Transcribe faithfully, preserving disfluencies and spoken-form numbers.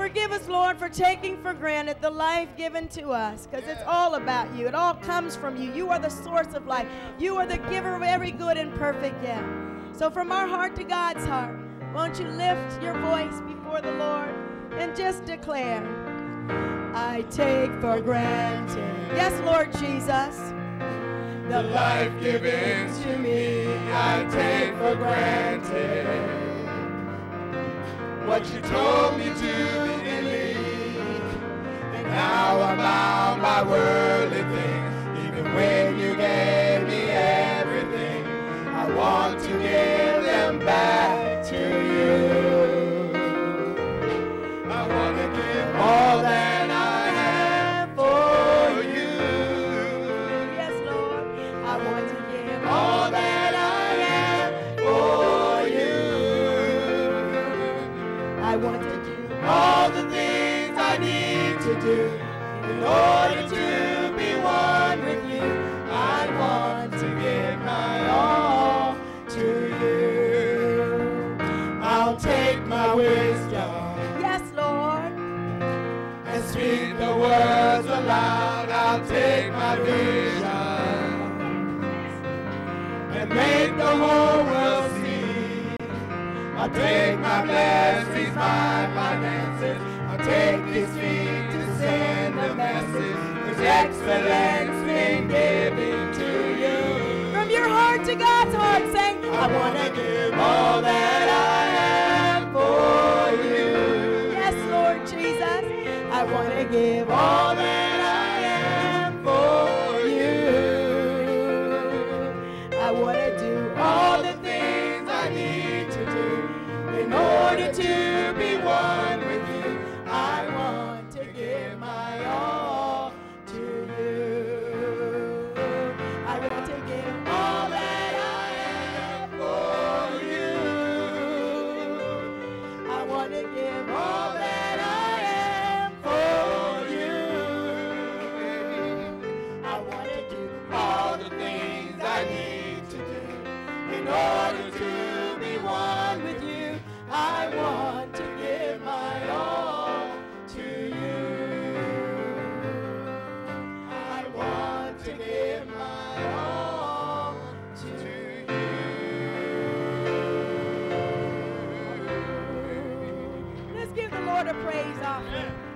Forgive us, Lord, for taking for granted the life given to us, because it's all about you. It all comes from you. You are the source of life. You are the giver of every good and perfect gift. So from our heart to God's heart, won't you lift your voice before the Lord and just declare, I take for granted. Yes, Lord Jesus. The life given to me, I take for granted. What you told me to believe, and now I'm bound by worldly things. Even when you gave me everything, I want to give them back to you. I want to give all that I have for you. Yes, Lord. I want to give all that I have for you. I want to do all the things I need to do in order to be one with you. I want to give my all to you. I'll take my wisdom. Yes, Lord. And speak the words aloud. I'll take my vision and make the whole world see. I'll take my blessings, my finances. I'll take these feet to send a message. There's excellence in giving to you. From your heart to God's heart, saying, I want to give all that I have for you. yes, Lord Jesus. I want to give all that I am for you. I want to do all the things I need to do in order to be one with you. I want to give my all to you. I want to give all that I am for you. I want to give all that I am for you. I want to do all the things I need to do in order to be one with you. I want to give my all to you. I want to give my all to you. Let's give the Lord a praise offering.